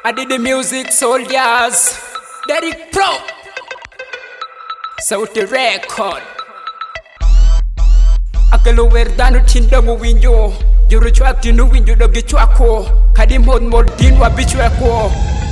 I did the music soldiers. Derek Pro. Sauti record. Akelo werdanu tindangu winjo. Juru chwak tinu winjo dogi chwako. Kadi mod din wabichweko.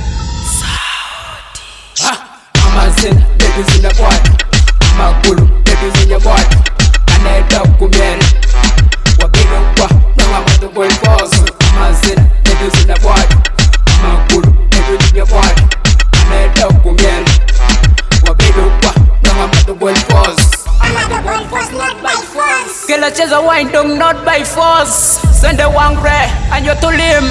Sauti. Amazin, babies in the boy. Magulu, babies in your boy. Aneda kumel. Wabigo kwa, nanga mato boy boss. Amazin, babies in the boy. Magulu, babies in your boy. Aneda kumel. Wabigo kwa, nanga mato boy boss. Another boy force, not by force. Kila cheza wine dong, not by force. Sende wangre, anyo tulim.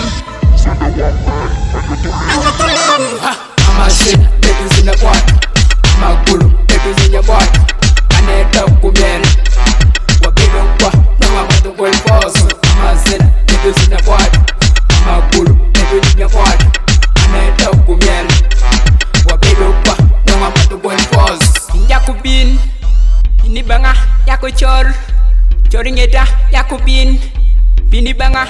Amazin, babies in the boy. Magulu, babies in your boy. Aneda kumel. Wabigo kwa, nanga mato boy boss. Amazin, babies in the boy. Magulu, babies in your boy. Aneda kumel. Wabigo kwa, nanga mato boy boss. Yakubin, binibanga, yakuchor. Choringeta, yakubin, binibanga.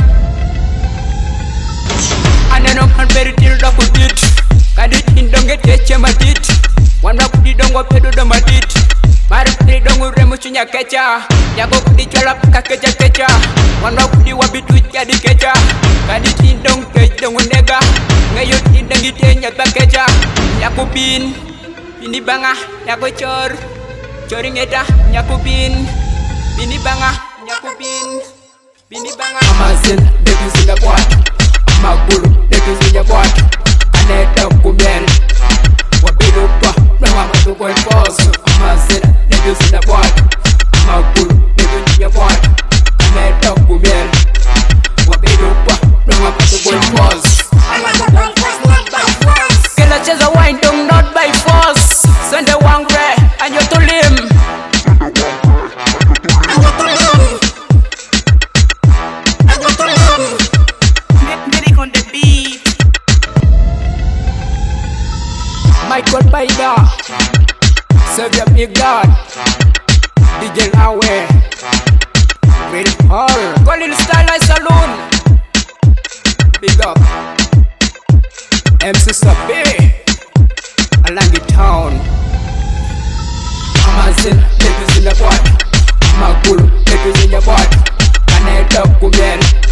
Aneno hanberi til dokudit. Kadit indonget keche madit. Wanda kudi dongo pedo do madit. Mari kudi dongo remu chunya kecha. Yago kudi cholap kakecha kecha. Wanda kudi wabitu jadi kecha. Kadit indong kech dongo nega. Ngayot indangi tenya kecha. Yakubin, binibanga, yakuchor. Choringeta, yakubin, binibanga, yakubin, binibanga. Amazin, babies in the boy. Magulu, babies in your boy. Aneda kumel. Wabigo kwa, nanga mato boy boss. Amazin, babies in the boy. Magulu, babies in your boy. Aneda kumel. Wabigo kwa, nanga mato boy boss. Another boy force, not by force. Kila cheza wine dong, not by force. Sende wangre, anyo tulim. Michael Baida, Savior Big God, DJ Awe, Ready Hall, Colin Starlight Saloon, Big Up, MC Sabi, Alangi Town, Amazin, babies in the boy, Magulu, babies in your boy, Aneda Kumel.